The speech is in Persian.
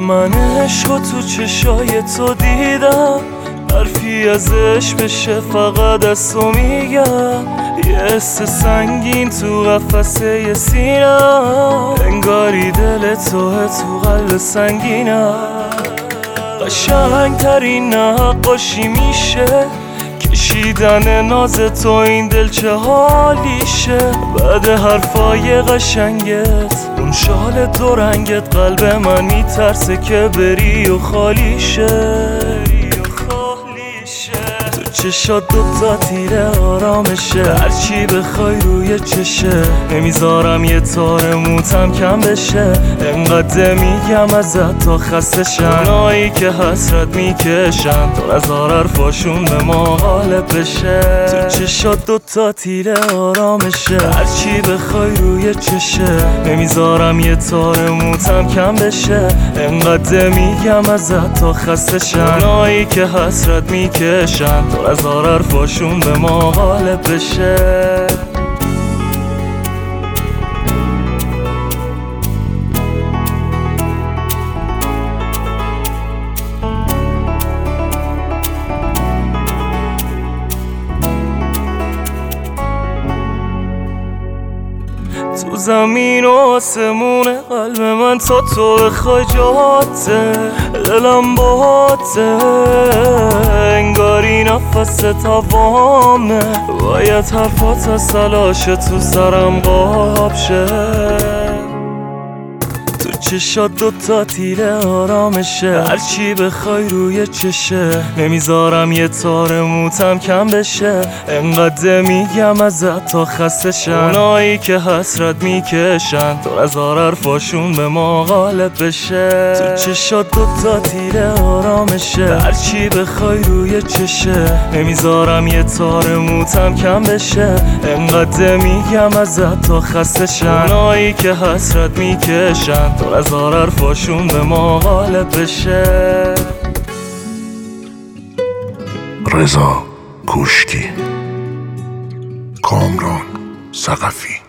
من عشقو تو چشای تو دیدم، حرفی ازش بشه فقط از تو میگم. یه حس سنگین تو قفسه سینم، انگاری دل توه تو قلب سنگینم. قشنگ ترین نقاشی میشه کشیدن ناز تو، این دل چه حالیشه. بعد حرفای قشنگت، اون شال دو رنگت، قلب من میترسه که بری و خالیشه. تو چشات دوتا تیره آرامشه، هرچی بخوای روی چشه. نمیذارم یه تار موتم کم بشه، انقدر میگم ازت تا خسته شن. اونایی که حسرت میکشن تا از حرفاشون به ما غالب بشه. تو چشات دوتا تیره آرامشه، هرچی بخوای روی چشه. نمیذارم یه تار موتم کم بشه، انقدر میگم ازت تا خسته شن. اونایی که حسرت میکشن تا از حرفاشون به ما غالب بشه. تو زمین و آسمون قلب من تا تو بخوای جاته، دلم باته. انگاری نفست هوامه، باید حرفات از تلاش تو سرم قاب شه. تو چشات دوتا تیره آرامشه، هرچی بخوای روی چشه. نمیذارم یه تار موتم کم بشه، انقدر میگم ازت تا خسته شن. اونایی که حسرت میکشن تا از حرفاشون به ما غالب بشه. تو چشات دوتا تیره آرامشه، هرچی بخوای روی چشه. نمیذارم یه تار موتم کم بشه، انقدر میگم ازت تا خسته شن. اونایی که حسرت میکشن تا از حرفاشون به ما غالب بشه. رضا کوشکی، کامران ثقفی.